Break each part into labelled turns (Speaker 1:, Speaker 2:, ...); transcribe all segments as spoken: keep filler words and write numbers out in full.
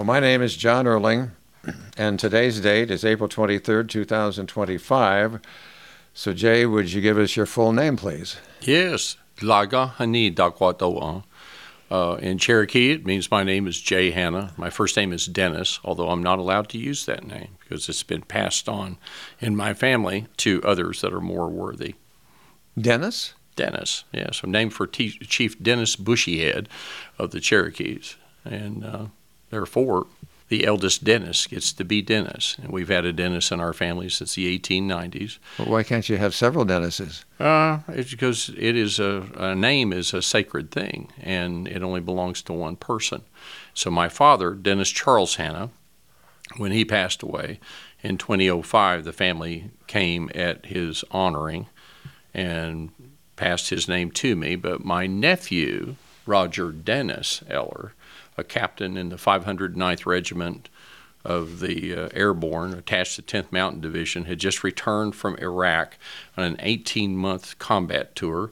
Speaker 1: Well, my name is John Erling, and today's date is April twenty-third, two thousand twenty-five. So, Jay, would you give us your full name, please?
Speaker 2: Yes, Laga Hani Dakwa. Uh, in Cherokee, it means my name is Jay Hanna. My first name is Dennis, although I'm not allowed to use that name because it's been passed on in my family to others that are more worthy.
Speaker 1: Dennis?
Speaker 2: Dennis, yes. I'm named for T- Chief Dennis Bushyhead of the Cherokees. And uh, therefore, the eldest Dennis gets to be Dennis. And we've had a Dennis in our family since the eighteen nineties.
Speaker 1: Well, why can't you have several Dennises?
Speaker 2: Uh, it's because it is a, a name is a sacred thing, and it only belongs to one person. So my father, Dennis Charles Hanna, when he passed away in two thousand five, the family came at his honoring and passed his name to me. But my nephew, Roger Dennis Eller, a captain in the five hundred ninth Regiment of the uh, Airborne, attached to tenth Mountain Division, had just returned from Iraq on an eighteen-month combat tour.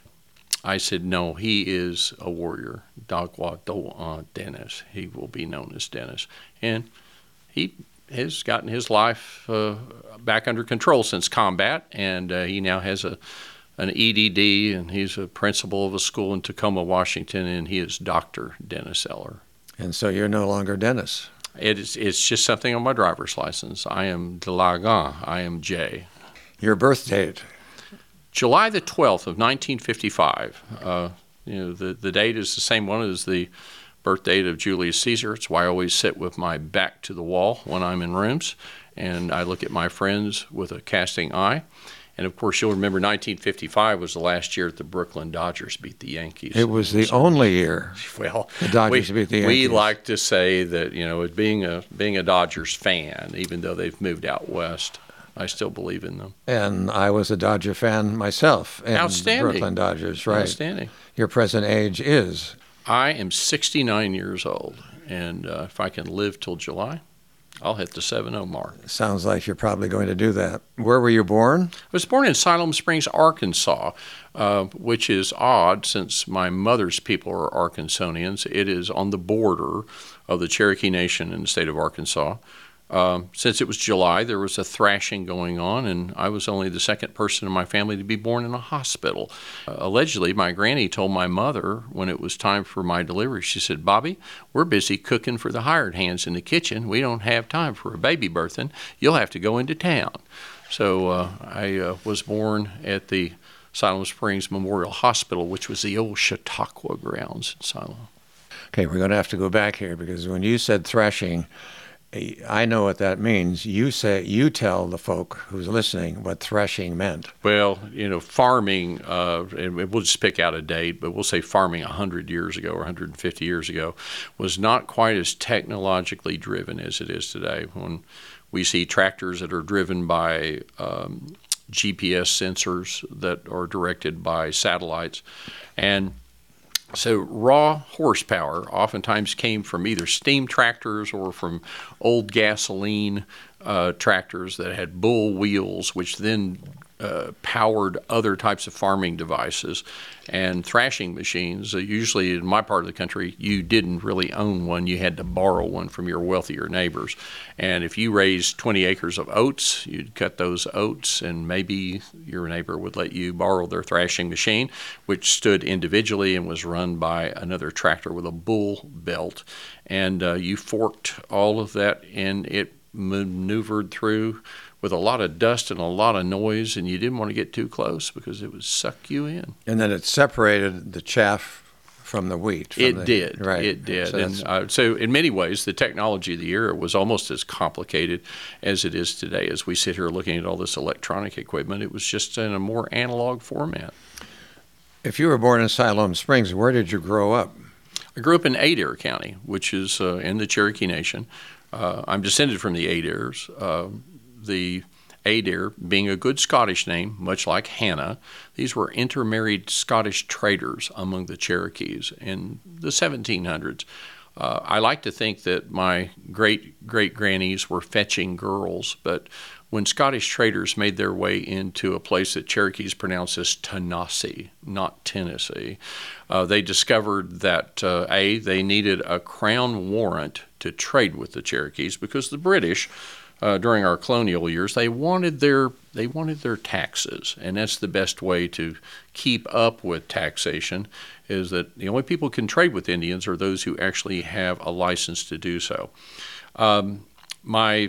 Speaker 2: I said, no, he is a warrior, Dagwa Do Dennis. He will be known as Dennis. And he has gotten his life uh, back under control since combat, and uh, he now has a an E D D, and he's a principal of a school in Tacoma, Washington, and he is Doctor Dennis Eller.
Speaker 1: And so you're no longer Dennis.
Speaker 2: It is, it's just something on my driver's license. I am Delagan. I am Jay.
Speaker 1: Your birth date?
Speaker 2: July the twelfth of nineteen fifty-five. Uh, you know, the, the date is the same one as the birth date of Julius Caesar. It's why I always sit with my back to the wall when I'm in rooms, and I look at my friends with a casting eye. And, of course, you'll remember nineteen fifty-five was the last year that the Brooklyn Dodgers beat the Yankees.
Speaker 1: It was the so, only year
Speaker 2: well,
Speaker 1: the Dodgers
Speaker 2: we,
Speaker 1: beat the Yankees.
Speaker 2: We like to say that, you know, being a being a Dodgers fan, even though they've moved out west, I still believe in them.
Speaker 1: And I was a Dodger fan myself. And
Speaker 2: Outstanding.
Speaker 1: Brooklyn Dodgers, right.
Speaker 2: Outstanding.
Speaker 1: Your present age is?
Speaker 2: I am sixty-nine years old, and uh, if I can live till July, I'll hit the seven oh mark.
Speaker 1: Sounds like you're probably going to do that. Where were you born?
Speaker 2: I was born in Siloam Springs, Arkansas, uh, which is odd since my mother's people are Arkansanians. It is on the border of the Cherokee Nation in the state of Arkansas. Um, since it was July, there was a thrashing going on, and I was only the second person in my family to be born in a hospital. Uh, allegedly, my granny told my mother when it was time for my delivery, she said, "Bobby, we're busy cooking for the hired hands in the kitchen. We don't have time for a baby birthing. You'll have to go into town." So uh, I uh, was born at the Siloam Springs Memorial Hospital, which was the old Chautauqua grounds in Siloam.
Speaker 1: Okay, we're going to have to go back here because when you said thrashing, I know what that means. You say, you tell the folk who's listening what threshing meant.
Speaker 2: Well, you know, farming, uh, and we'll just pick out a date, but we'll say farming one hundred years ago or one hundred fifty years ago was not quite as technologically driven as it is today. When we see tractors that are driven by um, G P S sensors that are directed by satellites, and so raw horsepower oftentimes came from either steam tractors or from old gasoline uh, tractors that had bull wheels, which then uh, powered other types of farming devices. And thrashing machines, uh, usually in my part of the country, you didn't really own one. You had to borrow one from your wealthier neighbors. And if you raised twenty acres of oats, you'd cut those oats, and maybe your neighbor would let you borrow their thrashing machine, which stood individually and was run by another tractor with a bull belt. And uh, you forked all of that, and it maneuvered through with a lot of dust and a lot of noise, and you didn't want to get too close because it would suck you in.
Speaker 1: And then it separated the chaff from the wheat. From
Speaker 2: it
Speaker 1: the,
Speaker 2: did.
Speaker 1: Right.
Speaker 2: It did.
Speaker 1: So,
Speaker 2: and uh, so in many ways, the technology of the era was almost as complicated as it is today. As we sit here looking at all this electronic equipment, it was just in a more analog format.
Speaker 1: If you were born in Siloam Springs, where did you grow up?
Speaker 2: I grew up in Adair County, which is uh, in the Cherokee Nation. Uh, I'm descended from the Adairs. Uh, the Adair being a good Scottish name, much like Hannah. These were intermarried Scottish traders among the Cherokees in the seventeen hundreds. Uh, I like to think that my great great-grannies were fetching girls, but when Scottish traders made their way into a place that Cherokees pronounce as Tennessee, not Tennessee, uh, they discovered that, uh, A, they needed a crown warrant to trade with the Cherokees because the British, uh, during our colonial years, they wanted their they wanted their taxes, and that's the best way to keep up with taxation, is that the only people who can trade with Indians are those who actually have a license to do so. Um, my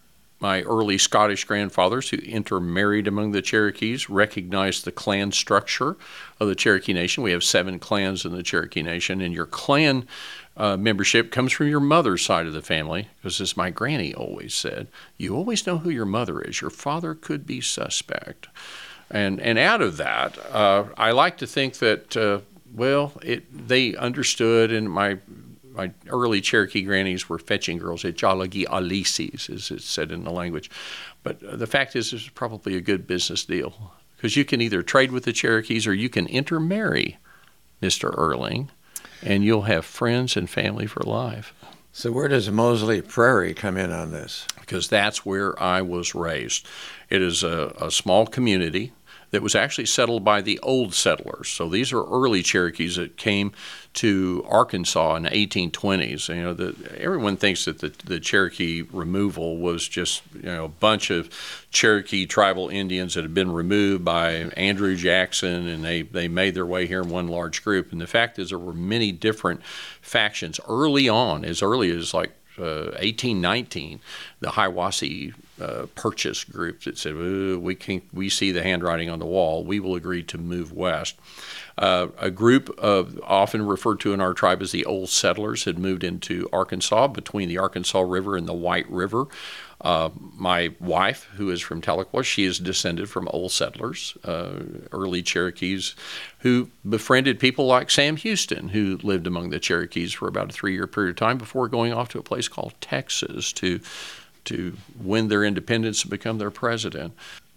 Speaker 2: My early Scottish grandfathers who intermarried among the Cherokees recognized the clan structure of the Cherokee Nation. We have seven clans in the Cherokee Nation, and your clan uh, membership comes from your mother's side of the family, because as my granny always said, you always know who your mother is. Your father could be suspect. And and out of that, uh, I like to think that, uh, well, it they understood, and my My early Cherokee grannies were fetching girls at Jalagi Alisis, as it's said in the language. But the fact is, it's probably a good business deal, because you can either trade with the Cherokees or you can intermarry, Mister Erling, and you'll have friends and family for life.
Speaker 1: So where does Moseley Prairie come in on this?
Speaker 2: Because that's where I was raised. It is a, a small community that was actually settled by the old settlers. So these are early Cherokees that came to Arkansas in the eighteen twenties. You know, the, everyone thinks that the, the Cherokee removal was just, you know, a bunch of Cherokee tribal Indians that had been removed by Andrew Jackson, and they, they made their way here in one large group. And the fact is, there were many different factions early on, as early as like uh, eighteen nineteen, the Hiwassee Uh, purchase group that said, we can we see the handwriting on the wall, we will agree to move west. Uh, a group of, often referred to in our tribe as the old settlers, had moved into Arkansas between the Arkansas River and the White River. Uh, my wife, who is from Tahlequah, she is descended from old settlers, uh, early Cherokees, who befriended people like Sam Houston, who lived among the Cherokees for about a three-year period of time before going off to a place called Texas to to win their independence and become their president.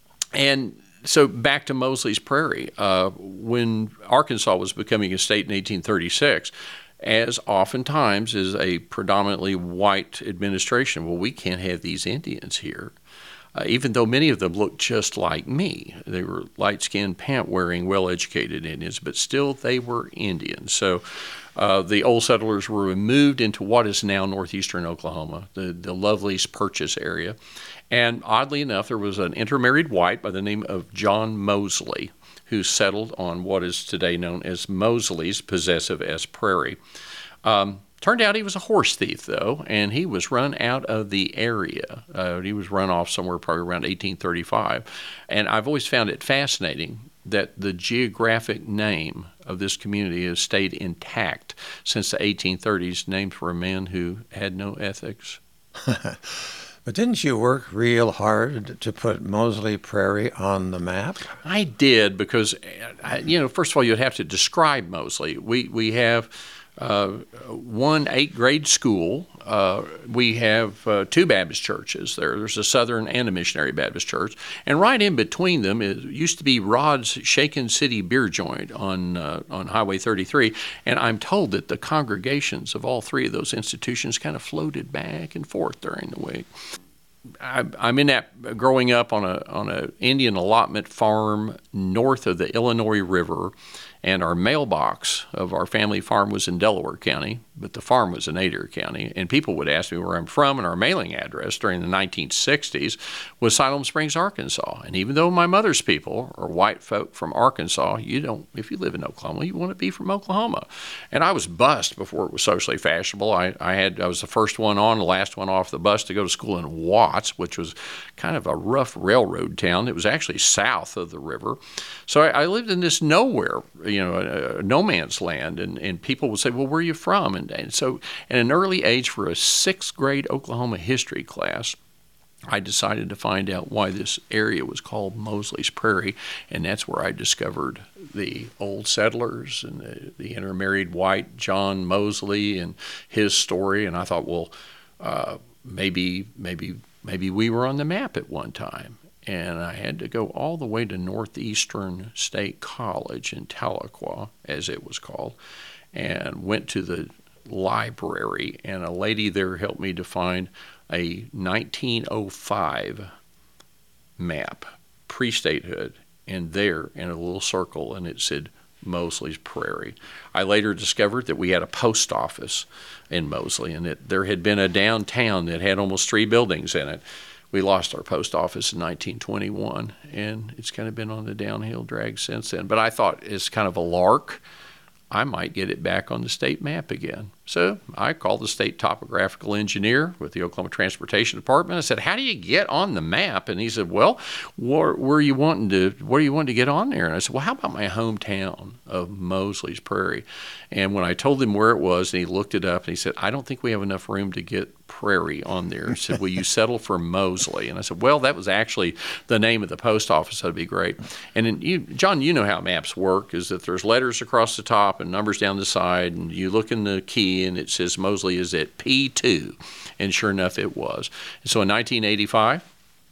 Speaker 2: And so back to Moseley's Prairie. Uh, when Arkansas was becoming a state in eighteen thirty-six, as oftentimes is a predominantly white administration, well, we can't have these Indians here. Uh, even though many of them looked just like me. They were light-skinned, pant-wearing, well-educated Indians, but still they were Indians. So uh, the old settlers were removed into what is now northeastern Oklahoma, the, the Lovelace Purchase area. And oddly enough, there was an intermarried white by the name of John Moseley, who settled on what is today known as Moseley's Possessive S Prairie. Um, Turned out he was a horse thief, though, and he was run out of the area. Uh, he was run off somewhere probably around eighteen thirty-five. And I've always found it fascinating that the geographic name of this community has stayed intact since the eighteen thirties, named for a man who had no ethics.
Speaker 1: But didn't you work real hard to put Moseley Prairie on the map?
Speaker 2: I did, because, you know, first of all, you'd have to describe Moseley. We, we have... Uh, one eighth-grade school. Uh, we have uh, two Baptist churches there. There's a Southern and a Missionary Baptist church. And right in between them is, used to be Rod's Shaken City Beer Joint on uh, on Highway thirty-three. And I'm told that the congregations of all three of those institutions kind of floated back and forth during the week. I, I'm in that, growing up on a on a Indian allotment farm north of the Illinois River, and our mailbox of our family farm was in Delaware County, but the farm was in Adair County. And people would ask me where I'm from, and our mailing address during the nineteen sixties was Siloam Springs, Arkansas. And even though my mother's people are white folk from Arkansas, you don't, if you live in Oklahoma, you want to be from Oklahoma. And I was bused before it was socially fashionable. I, I had I was the first one on, the last one off the bus to go to school in Watts, which was kind of a rough railroad town. It was actually south of the river. So I, I lived in this nowhere, you know, a, a no man's land, and, and people would say, well, where are you from? And, and so at an early age, for a sixth grade Oklahoma history class, I decided to find out why this area was called Moseley's Prairie, and that's where I discovered the old settlers and the, the intermarried white John Moseley and his story. And I thought, well, uh, maybe, maybe, maybe we were on the map at one time. And I had to go all the way to Northeastern State College in Tahlequah, as it was called, and went to the library, and a lady there helped me to find a nineteen oh five map, pre-statehood, and there in a little circle, and it said Mosley's Prairie. I later discovered that we had a post office in Mosley, and that there had been a downtown that had almost three buildings in it. We lost our post office in nineteen twenty-one, and it's kind of been on the downhill drag since then. But I thought it's kind of a lark. I might get it back on the state map again. So I called the state topographical engineer with the Oklahoma Transportation Department. I said, "How do you get on the map?" And he said, "Well, where, where are you wanting to where are you wanting to get on there?" And I said, "Well, how about my hometown of Mosley's Prairie?" And when I told him where it was, and he looked it up, and he said, "I don't think we have enough room to get Prairie on there." He said, "Will you settle for Mosley?" And I said, "Well, that was actually the name of the post office. That'd be great." And then you, John, you know how maps work, is that there's letters across the top and numbers down the side, and you look in the key, and it says Mosley is at P two. And sure enough, it was. And so in nineteen eighty-five,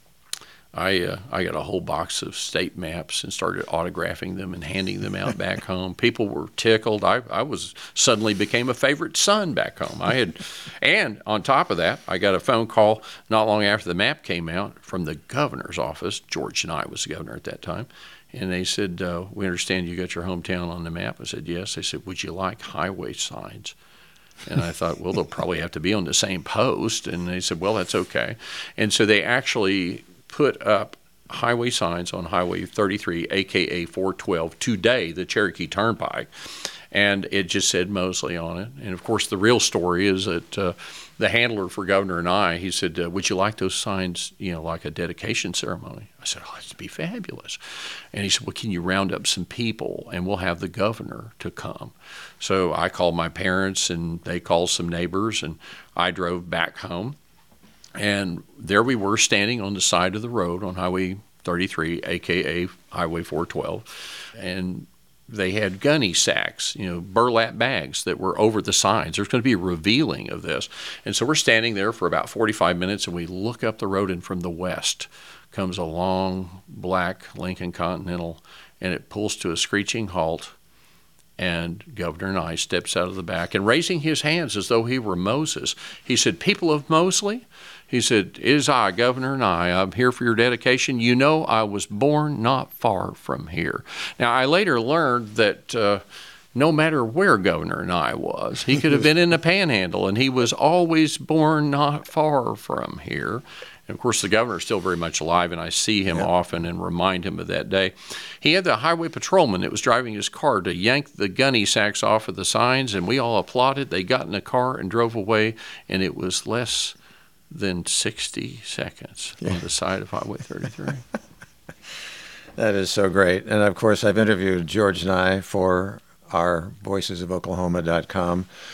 Speaker 2: I uh, I got a whole box of state maps and started autographing them and handing them out back home. People were tickled. I, I was suddenly became a favorite son back home. I had, and on top of that, I got a phone call not long after the map came out from the governor's office. George Nye was the governor at that time. And they said, uh, "We understand you got your hometown on the map." I said, "Yes." They said, "Would you like highway signs?" And I thought, well, they'll probably have to be on the same post. And they said, "Well, that's okay." And so they actually put up highway signs on Highway thirty-three, a k a four twelve, today, the Cherokee Turnpike. And it just said Mosley on it. And, of course, the real story is that uh, the handler for Governor and I, he said, uh, "Would you like those signs, you know, like a dedication ceremony?" I said, "Oh, that'd be fabulous." And he said, "Well, can you round up some people, and we'll have the governor to come?" So I called my parents, and they called some neighbors, and I drove back home. And there we were standing on the side of the road on Highway thirty-three, a k a. Highway four twelve, and they had gunny sacks, you know, burlap bags that were over the signs. There's going to be a revealing of this. And so we're standing there for about forty-five minutes, and we look up the road, and from the west comes a long black Lincoln Continental, and it pulls to a screeching halt, and Governor Nye steps out of the back, and raising his hands as though he were Moses, he said, "People of Mosley," he said, "it is I, Governor Nye. I'm here for your dedication. You know I was born not far from here." Now, I later learned that uh, no matter where Governor Nye was, he could have been in the Panhandle, and he was always born not far from here. And, of course, the governor is still very much alive, and I see him
Speaker 1: Yep.
Speaker 2: often and remind him of that day. He had the highway patrolman that was driving his car to yank the gunny sacks off of the signs, and we all applauded. They got in the car and drove away, and it was less than sixty seconds
Speaker 1: Yeah.
Speaker 2: on the side of Highway thirty-three.
Speaker 1: That is so great. And of course, I've interviewed George Nye for our voices of oklahoma dot com